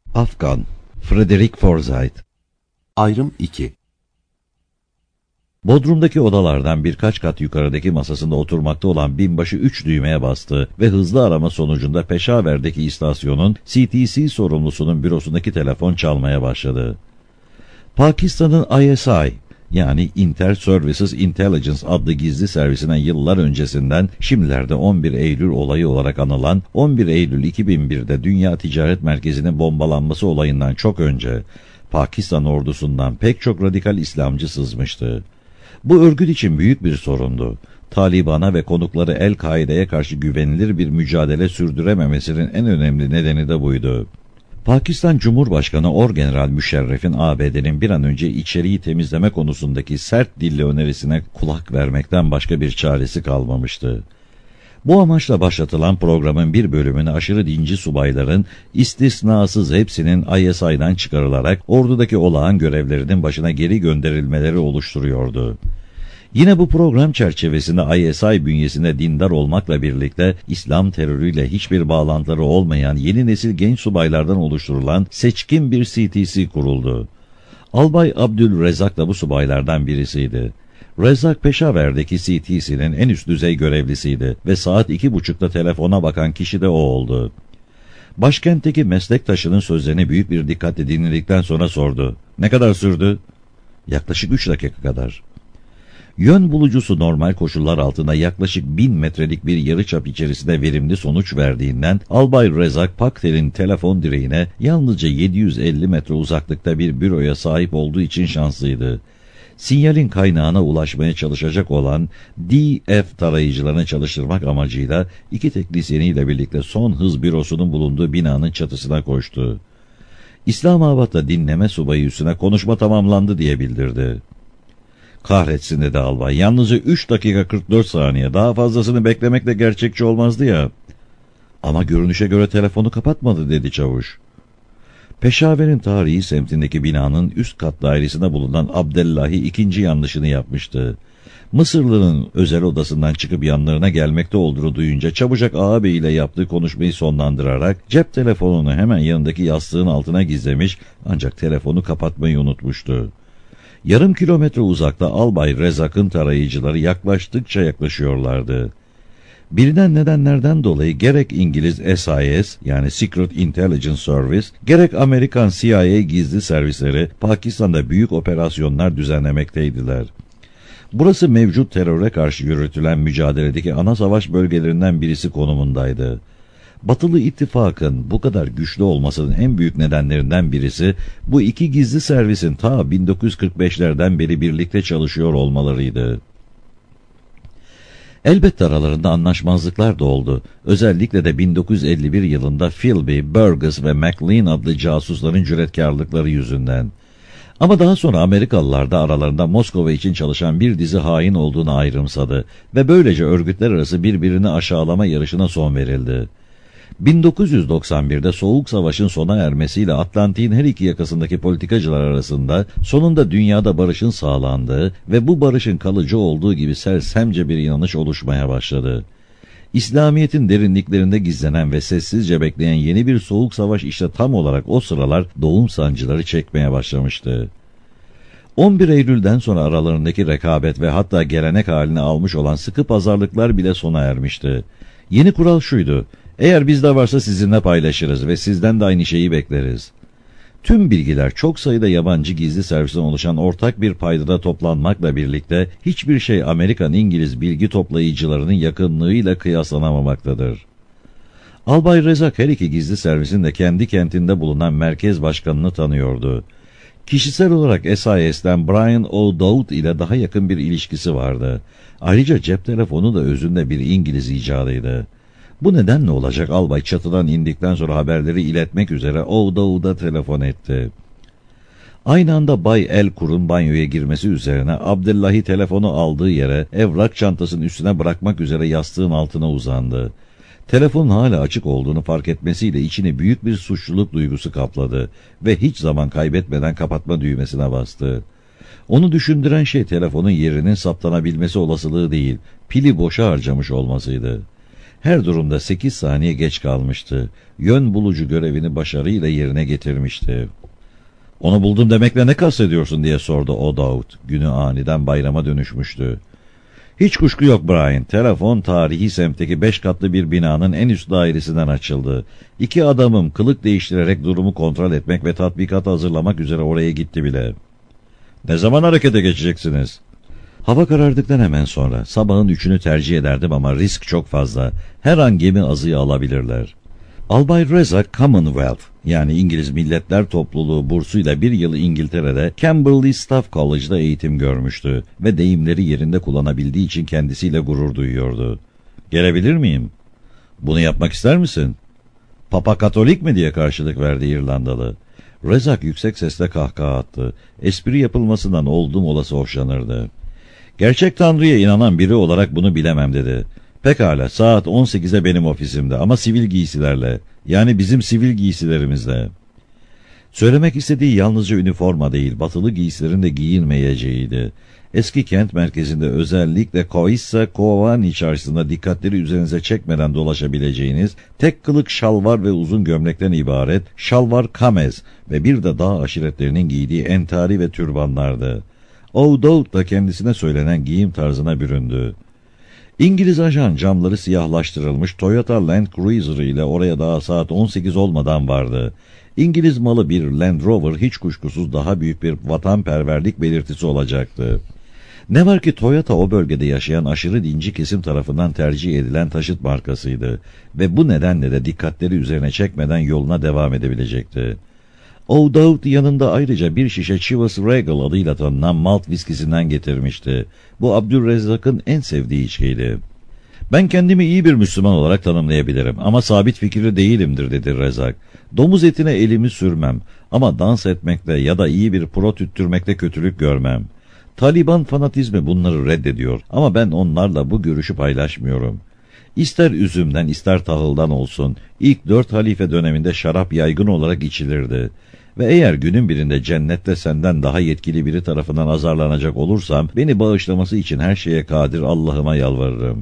Afgan, Frederick Forsyth. Ayrım 2. Bodrum'daki odalardan birkaç kat yukarıdaki masasında oturmakta olan binbaşı 3 düğmeye bastı ve hızlı arama sonucunda Peşaver'deki istasyonun CTC sorumlusunun bürosundaki telefon çalmaya başladı. Pakistan'ın ISI yani Inter Services Intelligence adlı gizli servisine yıllar öncesinden şimdilerde 11 Eylül olayı olarak anılan 11 Eylül 2001'de Dünya Ticaret Merkezi'nin bombalanması olayından çok önce Pakistan ordusundan pek çok radikal İslamcı sızmıştı. Bu örgüt için büyük bir sorundu. Taliban'a ve konukları El-Kaide'ye karşı güvenilir bir mücadele sürdürememesinin en önemli nedeni de buydu. Pakistan Cumhurbaşkanı Orgeneral Müşerref'in ABD'nin bir an önce içeriği temizleme konusundaki sert dilli önerisine kulak vermekten başka bir çaresi kalmamıştı. Bu amaçla başlatılan programın bir bölümünü aşırı dinci subayların istisnasız hepsinin ISI'den çıkarılarak ordudaki olağan görevlerinin başına geri gönderilmeleri oluşturuyordu. Yine bu program çerçevesinde ISI bünyesinde dindar olmakla birlikte İslam terörüyle hiçbir bağlantıları olmayan yeni nesil genç subaylardan oluşturulan seçkin bir CTC kuruldu. Albay Abdülrezzak da bu subaylardan birisiydi. Rezzak Peşaver'deki CTC'nin en üst düzey görevlisiydi ve saat 2.30'da telefona bakan kişi de o oldu. Başkentteki meslektaşının sözlerini büyük bir dikkatle dinledikten sonra sordu. Ne kadar sürdü? Yaklaşık 3 dakika kadar. Yön bulucusu normal koşullar altında yaklaşık 1000 metrelik bir yarıçap içerisinde verimli sonuç verdiğinden Albay Rezzak Paktel'in telefon direğine yalnızca 750 metre uzaklıkta bir büroya sahip olduğu için şanslıydı. Sinyalin kaynağına ulaşmaya çalışacak olan DF tarayıcılarını çalıştırmak amacıyla 2 teknisyeniyle birlikte son hız bürosunun bulunduğu binanın çatısına koştu. İslamabad'da dinleme subayı üstüne konuşma tamamlandı diye bildirdi. Kahretsin dedi albay. Yalnızca 3 dakika 44 saniye. Daha fazlasını beklemek de gerçekçi olmazdı ya. Ama görünüşe göre telefonu kapatmadı dedi çavuş. Peşaver'in tarihi semtindeki binanın üst kat dairesinde bulunan Abdellahi ikinci yanlışını yapmıştı. Mısırlı'nın özel odasından çıkıp yanlarına gelmekte olduğunu duyunca çabucak ağabey ile yaptığı konuşmayı sonlandırarak cep telefonunu hemen yanındaki yastığın altına gizlemiş ancak telefonu kapatmayı unutmuştu. Yarım kilometre uzakta Albay Rezzak'ın tarayıcıları yaklaştıkça yaklaşıyorlardı. Bilinen nedenlerden dolayı gerek İngiliz SIS yani Secret Intelligence Service, gerek Amerikan CIA gizli servisleri Pakistan'da büyük operasyonlar düzenlemekteydiler. Burası mevcut teröre karşı yürütülen mücadeledeki ana savaş bölgelerinden birisi konumundaydı. Batılı ittifakın bu kadar güçlü olmasının en büyük nedenlerinden birisi bu iki gizli servisin ta 1945'lerden beri birlikte çalışıyor olmalarıydı. Elbette aralarında anlaşmazlıklar da oldu. Özellikle de 1951 yılında Philby, Burgess ve McLean adlı casusların cüretkarlıkları yüzünden. Ama daha sonra Amerikalılar da aralarında Moskova için çalışan bir dizi hain olduğunu ayrımsadı ve böylece örgütler arası birbirini aşağılama yarışına son verildi. 1991'de Soğuk Savaş'ın sona ermesiyle Atlantik'in her iki yakasındaki politikacılar arasında sonunda dünyada barışın sağlandığı ve bu barışın kalıcı olduğu gibi sersemce bir inanış oluşmaya başladı. İslamiyet'in derinliklerinde gizlenen ve sessizce bekleyen yeni bir Soğuk Savaş işte tam olarak o sıralar doğum sancıları çekmeye başlamıştı. 11 Eylül'den sonra aralarındaki rekabet ve hatta gelenek haline almış olan sıkı pazarlıklar bile sona ermişti. Yeni kural şuydu: eğer bizde varsa sizinle paylaşırız ve sizden de aynı şeyi bekleriz. Tüm bilgiler çok sayıda yabancı gizli servisten oluşan ortak bir paydada toplanmakla birlikte hiçbir şey Amerikan-İngiliz bilgi toplayıcılarının yakınlığıyla kıyaslanamamaktadır. Albay Rezzak her iki gizli servisin de kendi kentinde bulunan merkez başkanını tanıyordu. Kişisel olarak SIS'ten Brian O'Dowd ile daha yakın bir ilişkisi vardı. Ayrıca cep telefonu da özünde bir İngiliz icadıydı. Bu nedenle olacak albay çatıdan indikten sonra haberleri iletmek üzere O'Dowd'a telefon etti. Aynı anda Bay Elkur'un banyoya girmesi üzerine Abdullahi telefonu aldığı yere evrak çantasının üstüne bırakmak üzere yastığın altına uzandı. Telefonun hala açık olduğunu fark etmesiyle içini büyük bir suçluluk duygusu kapladı ve hiç zaman kaybetmeden kapatma düğmesine bastı. Onu düşündüren şey telefonun yerinin saptanabilmesi olasılığı değil, pili boşa harcamış olmasıydı. Her durumda 8 saniye geç kalmıştı. Yön bulucu görevini başarıyla yerine getirmişti. "Onu buldum demekle ne kastediyorsun?" diye sordu O'Dowd. Günü aniden bayrama dönüşmüştü. "Hiç kuşku yok Brian. Telefon tarihi semtteki 5 katlı bir binanın en üst dairesinden açıldı. 2 adamım kılık değiştirerek durumu kontrol etmek ve tatbikata hazırlamak üzere oraya gitti bile." "Ne zaman harekete geçeceksiniz?" "Hava karardıktan hemen sonra. Sabahın 3'ünü tercih ederdim ama risk çok fazla. Her an gemi azıya alabilirler." Albay Reza Commonwealth, yani İngiliz Milletler Topluluğu bursuyla 1 yıl İngiltere'de Camberley Staff College'da eğitim görmüştü ve deyimleri yerinde kullanabildiği için kendisiyle gurur duyuyordu. "Gelebilir miyim?" "Bunu yapmak ister misin?" "Papa Katolik mi?" diye karşılık verdi İrlandalı. Rezak yüksek sesle kahkaha attı. Espri yapılmasından oldum olası hoşlanırdı. "Gerçek Tanrı'ya inanan biri olarak bunu bilemem," dedi. "Pekala, saat 18'e benim ofisimde ama sivil giysilerle, yani bizim sivil giysilerimizle." Söylemek istediği yalnızca üniforma değil, batılı giysilerin de giyinmeyeceğiydi. Eski kent merkezinde, özellikle Koissa Kovani çarşısında dikkatleri üzerinize çekmeden dolaşabileceğiniz tek kılık şalvar ve uzun gömlekten ibaret şalvar kamez ve bir de dağ aşiretlerinin giydiği entari ve türbanlardı. O'Dowd da kendisine söylenen giyim tarzına büründü. İngiliz ajan camları siyahlaştırılmış Toyota Land Cruiser ile oraya daha saat 18 olmadan vardı. İngiliz malı bir Land Rover hiç kuşkusuz daha büyük bir vatanperverlik belirtisi olacaktı. Ne var ki Toyota o bölgede yaşayan aşırı dinci kesim tarafından tercih edilen taşıt markasıydı ve bu nedenle de dikkatleri üzerine çekmeden yoluna devam edebilecekti. O'Dowd yanında ayrıca bir şişe Chivas Regal adıyla tanınan malt viskisinden getirmişti. Bu Abdülrezzak'ın en sevdiği içkiydi. "Ben kendimi iyi bir Müslüman olarak tanımlayabilirim ama sabit fikirli değilimdir," dedi Rezzak. "Domuz etine elimi sürmem ama dans etmekle ya da iyi bir pro tüttürmekle kötülük görmem. Taliban fanatizmi bunları reddediyor ama ben onlarla bu görüşü paylaşmıyorum. İster üzümden ister tahıldan olsun, ilk 4 halife döneminde şarap yaygın olarak içilirdi. Ve eğer günün birinde cennette senden daha yetkili biri tarafından azarlanacak olursam, beni bağışlaması için her şeye kadir Allah'ıma yalvarırım."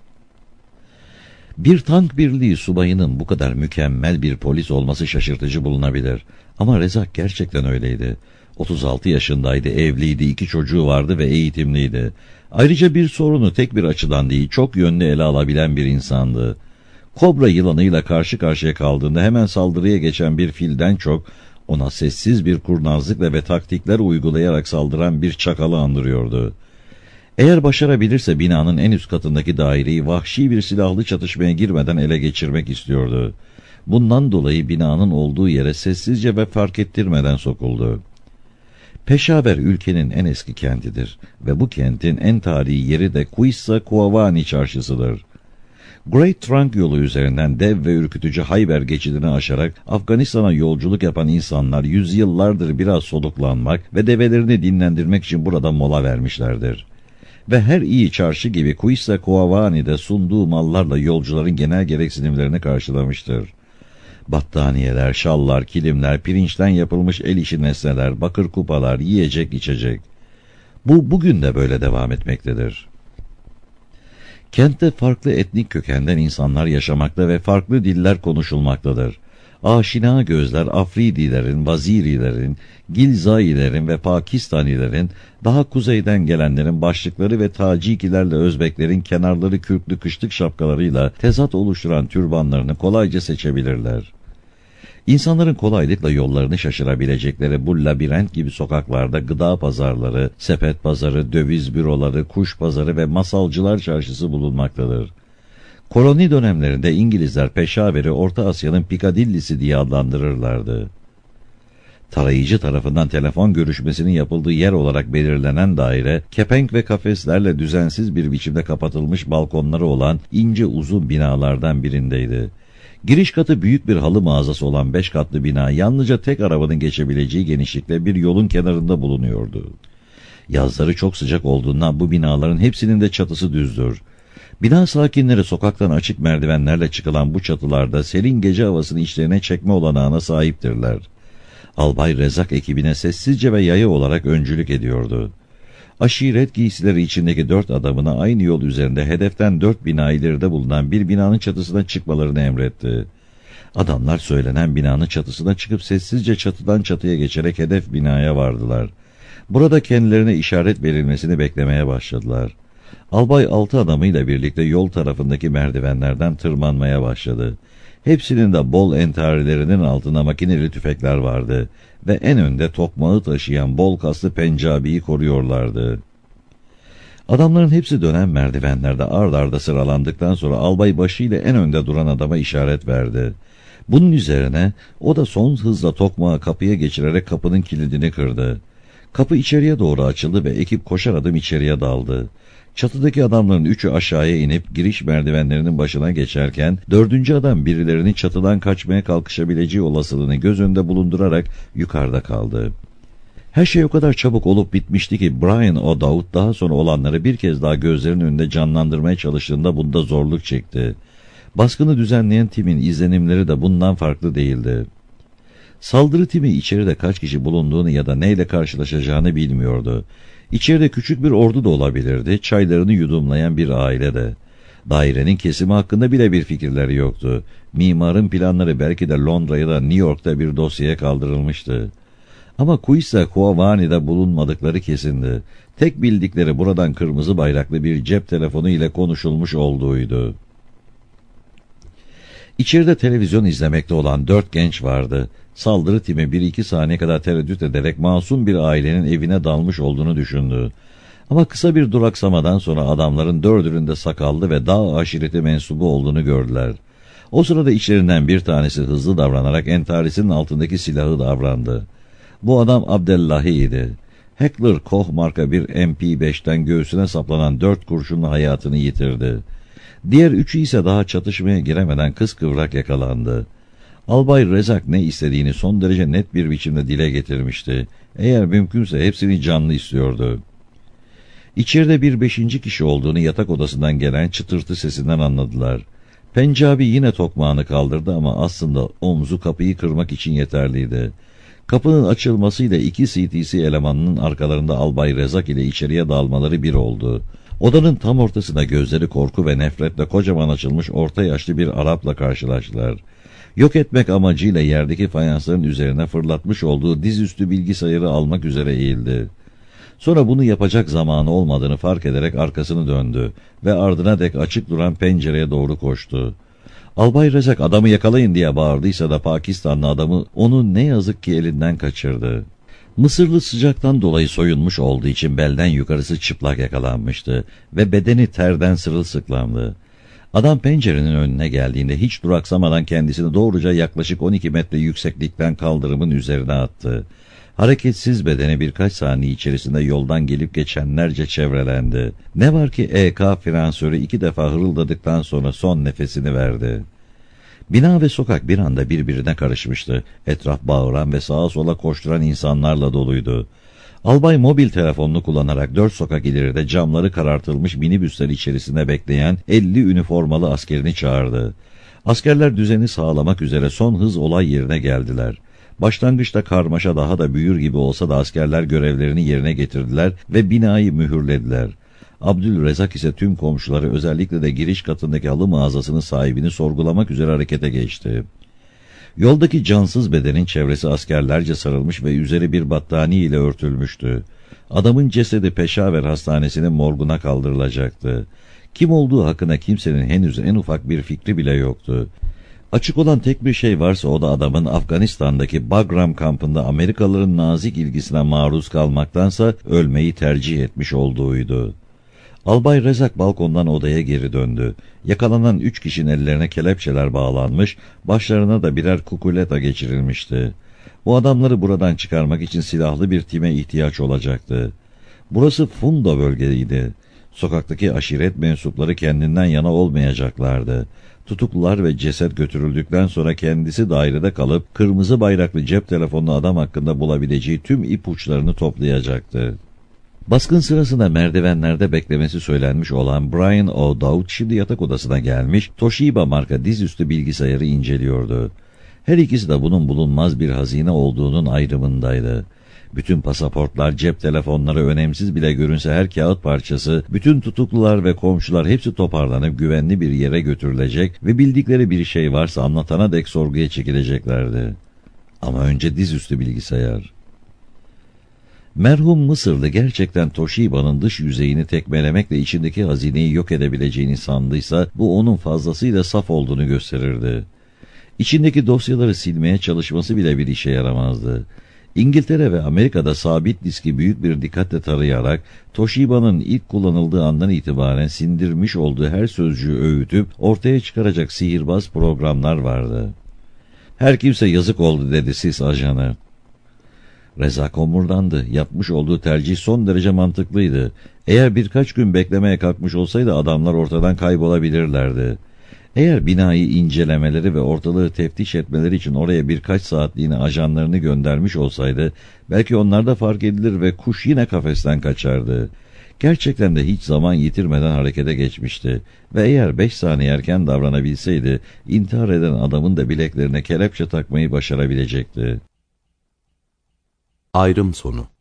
Bir tank birliği subayının bu kadar mükemmel bir polis olması şaşırtıcı bulunabilir. Ama Rezak gerçekten öyleydi. 36 yaşındaydı, evliydi, 2 çocuğu vardı ve eğitimliydi. Ayrıca bir sorunu tek bir açıdan değil, çok yönlü ele alabilen bir insandı. Kobra yılanıyla karşı karşıya kaldığında hemen saldırıya geçen bir filden çok, ona sessiz bir kurnazlıkla ve taktikler uygulayarak saldıran bir çakalı andırıyordu. Eğer başarabilirse binanın en üst katındaki daireyi vahşi bir silahlı çatışmaya girmeden ele geçirmek istiyordu. Bundan dolayı binanın olduğu yere sessizce ve fark ettirmeden sokuldu. Peşaver ülkenin en eski kentidir ve bu kentin en tarihi yeri de Koissa Kovani çarşısıdır. Great Trunk yolu üzerinden dev ve ürkütücü Hayber geçidini aşarak Afganistan'a yolculuk yapan insanlar yüzyıllardır biraz soluklanmak ve develerini dinlendirmek için burada mola vermişlerdir. Ve her iyi çarşı gibi Koissa Kovani'de sunduğu mallarla yolcuların genel gereksinimlerini karşılamıştır. Battaniyeler, şallar, kilimler, pirinçten yapılmış el işi nesneler, bakır kupalar, yiyecek, içecek. Bu bugün de böyle devam etmektedir. Kentte farklı etnik kökenden insanlar yaşamakta ve farklı diller konuşulmaktadır. Aşina gözler Afridilerin, Vazirilerin, Gilzailerin ve Pakistanilerin, daha kuzeyden gelenlerin başlıkları ve Tacikilerle Özbeklerin kenarları kürklü kışlık şapkalarıyla tezat oluşturan türbanlarını kolayca seçebilirler. İnsanların kolaylıkla yollarını şaşırabilecekleri bu labirent gibi sokaklarda gıda pazarları, sepet pazarı, döviz büroları, kuş pazarı ve masalcılar çarşısı bulunmaktadır. Koloni dönemlerinde İngilizler Peşaver'i Orta Asya'nın Pikadillisi diye adlandırırlardı. Tarayıcı tarafından telefon görüşmesinin yapıldığı yer olarak belirlenen daire, kepenk ve kafeslerle düzensiz bir biçimde kapatılmış balkonları olan ince uzun binalardan birindeydi. Giriş katı büyük bir halı mağazası olan 5 katlı bina yalnızca tek arabanın geçebileceği genişlikte bir yolun kenarında bulunuyordu. Yazları çok sıcak olduğundan bu binaların hepsinin de çatısı düzdür. Bina sakinleri sokaktan açık merdivenlerle çıkılan bu çatılarda serin gece havasını içlerine çekme olanağına sahiptirler. Albay Rezzak ekibine sessizce ve yaya olarak öncülük ediyordu. Aşiret giysileri içindeki 4 adamına aynı yol üzerinde hedeften 4 bina ileride bulunan bir binanın çatısına çıkmalarını emretti. Adamlar söylenen binanın çatısına çıkıp sessizce çatıdan çatıya geçerek hedef binaya vardılar. Burada kendilerine işaret verilmesini beklemeye başladılar. Albay 6 adamıyla birlikte yol tarafındaki merdivenlerden tırmanmaya başladı. Hepsinin de bol entarilerinin altına makineli tüfekler vardı ve en önde tokmağı taşıyan bol kaslı Pencabi'yi koruyorlardı. Adamların hepsi dönen merdivenlerde ard arda sıralandıktan sonra albay başıyla en önde duran adama işaret verdi. Bunun üzerine o da son hızla tokmağı kapıya geçirerek kapının kilidini kırdı. Kapı içeriye doğru açıldı ve ekip koşar adım içeriye daldı. Çatıdaki adamların 3'ü aşağıya inip giriş merdivenlerinin başına geçerken 4. adam birilerinin çatıdan kaçmaya kalkışabileceği olasılığını göz önünde bulundurarak yukarıda kaldı. Her şey o kadar çabuk olup bitmişti ki Brian O'Dowd daha sonra olanları bir kez daha gözlerinin önünde canlandırmaya çalıştığında bunda zorluk çekti. Baskını düzenleyen timin izlenimleri de bundan farklı değildi. Saldırı timi içeride kaç kişi bulunduğunu ya da neyle karşılaşacağını bilmiyordu. İçeride küçük bir ordu da olabilirdi, çaylarını yudumlayan bir aile de. Dairenin kesimi hakkında bile bir fikirleri yoktu. Mimarın planları belki de Londra ya da New York'ta bir dosyaya kaldırılmıştı. Ama Kuisa Kuavani'de bulunmadıkları kesindi. Tek bildikleri buradan kırmızı bayraklı bir cep telefonu ile konuşulmuş olduğuydu. İçeride televizyon izlemekte olan 4 genç vardı. Saldırı timi 1-2 saniye kadar tereddüt ederek masum bir ailenin evine dalmış olduğunu düşündü. Ama kısa bir duraksamadan sonra adamların 4'ünün de sakallı ve dağ aşireti mensubu olduğunu gördüler. O sırada içlerinden bir tanesi hızlı davranarak entarisinin altındaki silahı davrandı. Bu adam Abdellahi'ydi. Heckler Koch marka bir MP5'ten göğsüne saplanan 4 kurşunla hayatını yitirdi. Diğer 3'ü ise daha çatışmaya giremeden kıskıvrak yakalandı. Albay Rezak ne istediğini son derece net bir biçimde dile getirmişti. Eğer mümkünse hepsini canlı istiyordu. İçeride bir 5. kişi olduğunu yatak odasından gelen çıtırtı sesinden anladılar. Pencabi yine tokmağını kaldırdı ama aslında omzu kapıyı kırmak için yeterliydi. Kapının açılmasıyla 2 CTC elemanının arkalarında Albay Rezak ile içeriye dalmaları bir oldu. Odanın tam ortasında gözleri korku ve nefretle kocaman açılmış orta yaşlı bir Arap'la karşılaştılar. Yok etmek amacıyla yerdeki fayansların üzerine fırlatmış olduğu dizüstü bilgisayarı almak üzere eğildi. Sonra bunu yapacak zamanı olmadığını fark ederek arkasını döndü ve ardına dek açık duran pencereye doğru koştu. Albay Rezak adamı yakalayın diye bağırdıysa da Pakistanlı adamı onu ne yazık ki elinden kaçırdı. Mısırlı sıcaktan dolayı soyunmuş olduğu için belden yukarısı çıplak yakalanmıştı ve bedeni terden sırılsıklamdı. Adam pencerenin önüne geldiğinde hiç duraksamadan kendisini doğruca yaklaşık 12 metre yükseklikten kaldırımın üzerine attı. Hareketsiz bedeni birkaç saniye içerisinde yoldan gelip geçenlerce çevrelendi. Ne var ki EK frensörü 2 defa hırıldadıktan sonra son nefesini verdi. Bina ve sokak bir anda birbirine karışmıştı. Etraf bağıran ve sağa sola koşturan insanlarla doluydu. Albay mobil telefonunu kullanarak 4 sokak ileride camları karartılmış minibüsler içerisinde bekleyen 50 üniformalı askerini çağırdı. Askerler düzeni sağlamak üzere son hız olay yerine geldiler. Başlangıçta karmaşa daha da büyür gibi olsa da askerler görevlerini yerine getirdiler ve binayı mühürlediler. Abdülrezzak ise tüm komşuları özellikle de giriş katındaki halı mağazasının sahibini sorgulamak üzere harekete geçti. Yoldaki cansız bedenin çevresi askerlerce sarılmış ve üzeri bir battaniye ile örtülmüştü. Adamın cesedi Peşaver Hastanesi'nin morguna kaldırılacaktı. Kim olduğu hakkında kimsenin henüz en ufak bir fikri bile yoktu. Açık olan tek bir şey varsa o da adamın Afganistan'daki Bagram kampında Amerikalıların nazik ilgisine maruz kalmaktansa ölmeyi tercih etmiş olduğuydu. Albay Rezak balkondan odaya geri döndü. Yakalanan 3 kişinin ellerine kelepçeler bağlanmış, başlarına da birer kukuleta geçirilmişti. Bu adamları buradan çıkarmak için silahlı bir time ihtiyaç olacaktı. Burası Funda bölgesiydi. Sokaktaki aşiret mensupları kendinden yana olmayacaklardı. Tutuklular ve ceset götürüldükten sonra kendisi dairede kalıp kırmızı bayraklı cep telefonlu adam hakkında bulabileceği tüm ipuçlarını toplayacaktı. Baskın sırasında merdivenlerde beklemesi söylenmiş olan Brian O'Dowd şimdi yatak odasına gelmiş, Toshiba marka dizüstü bilgisayarı inceliyordu. Her ikisi de bunun bulunmaz bir hazine olduğunun ayrımındaydı. Bütün pasaportlar, cep telefonları, önemsiz bile görünse her kağıt parçası, bütün tutuklular ve komşular hepsi toparlanıp güvenli bir yere götürülecek ve bildikleri bir şey varsa anlatana dek sorguya çekileceklerdi. Ama önce dizüstü bilgisayar. Merhum Mısırlı gerçekten Toshiba'nın dış yüzeyini tekmelemekle içindeki hazineyi yok edebileceğini sandıysa bu onun fazlasıyla saf olduğunu gösterirdi. İçindeki dosyaları silmeye çalışması bile bir işe yaramazdı. İngiltere ve Amerika'da sabit diski büyük bir dikkatle tarayarak Toshiba'nın ilk kullanıldığı andan itibaren sindirmiş olduğu her sözcüğü öğütüp ortaya çıkaracak sihirbaz programlar vardı. Her kimse yazık oldu dedi sis ajanı. Reza homurdandı. Yapmış olduğu tercih son derece mantıklıydı. Eğer birkaç gün beklemeye kalkmış olsaydı adamlar ortadan kaybolabilirlerdi. Eğer binayı incelemeleri ve ortalığı teftiş etmeleri için oraya birkaç saatliğine ajanlarını göndermiş olsaydı, belki onlar da fark edilir ve kuş yine kafesten kaçardı. Gerçekten de hiç zaman yitirmeden harekete geçmişti ve eğer 5 saniye erken davranabilseydi, intihar eden adamın da bileklerine kelepçe takmayı başarabilecekti. Ayrım sonu.